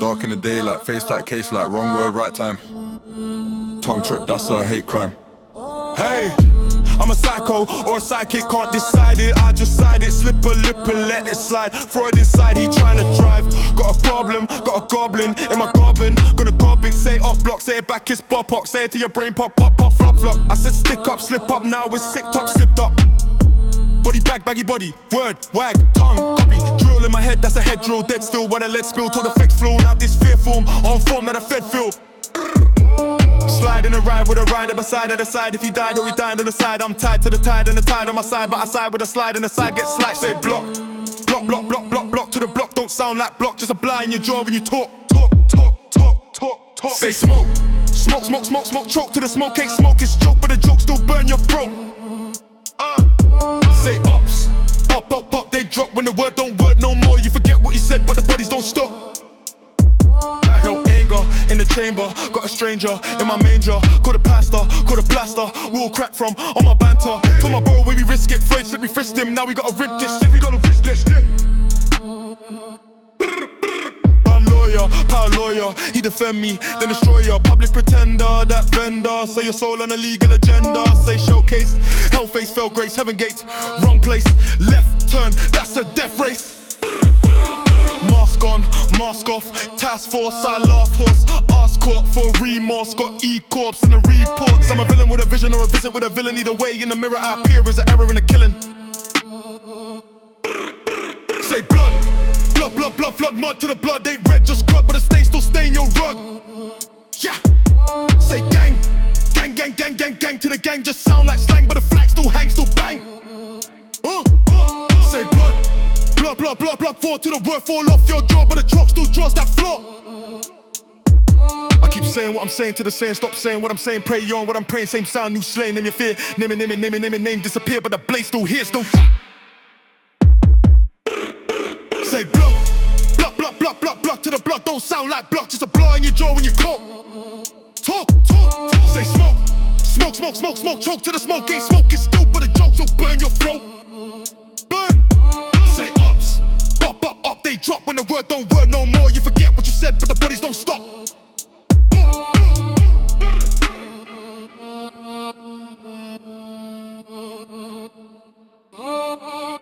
dark in the daylight, face like case like wrong word, right time. Tongue trip, that's a hate crime. Hey, I'm a psycho or a psychic, can't decide it. I just side it, slip a lip and let it slide. Throw it inside, he tryna drive. Got a problem, got a goblin in my goblin. Gonna gob it, say it off block, say it back, it's pop pop. Say it to your brain, pop pop pop flop flop. I said stick up, slip up, now it's sick top, slipped up. Body bag, baggy body, word, wag, tongue, copy. Drill in my head, that's a head drill. Dead still when I let spill till the fix flow. Out this fear form, on form that I fed feel. Slide in a ride with a rider beside the side. If he died or he died on the side, I'm tied to the tide and the tide on my side. But I side with a slide and the side gets sliced. Say block, block, block, block, block, block to the block. Don't sound like block, just a blind in your jaw when you talk, talk, talk, talk, talk, talk. Say smoke, smoke, smoke, smoke, smoke, choke to the smoke. Ain't smoke, it's joke, but the joke still burn your throat. Say ups, up, up, up, they drop when the word don't work no more. You forget what you said, but the bodies don't stop. No anger in the chamber, got a stranger in my manger. Call the pastor, call the plaster, we all crack from on my banter. Told my bro when we risk it, Floyd said we frisked him. Now we gotta rip this shit, we gotta risk this shit. I'm lawyer, power lawyer, he defend me, then destroyer. Public pretender, that vendor. Say your soul on a legal agenda. Say showcase, hell face, fell grace, heaven gates. Wrong place, left turn, that's a death race. Mask on, mask off, task force, I laugh horse. Ask court for remorse, got E-corps in the reports. I'm a villain with a vision or a visit with a villain. Either way, in the mirror I appear as an error in a killing. Say blood, blood, blood, blood, blood, mud to the blood. Ain't red, just blood, but the stain still stain your rug. Yeah, say gang, gang, gang, gang, gang, gang to the gang. Just sound like slang, but the flag still hangs, still bang. Say blood, blood, blood, blood, blood, fall to the word, fall off your jaw, but the drop still draws that floor. I keep saying what I'm saying to the saying, stop saying what I'm saying, pray on what I'm praying, same sound, new slaying, name your fear, name it, name it, name it, name it, name disappear, but the blade still here, still. Say blood, blood, blood, blood, blood, blood to the blood, don't sound like blood, just a blow in your jaw when you talk. Talk, talk, talk. Say smoke, smoke, smoke, smoke, smoke, choke to the smoke, ain't smoke, it's still, but the joke will burn your throat. Burn. Say ups, up, up, up, they drop when the word don't work no more. You forget what you said, but the body's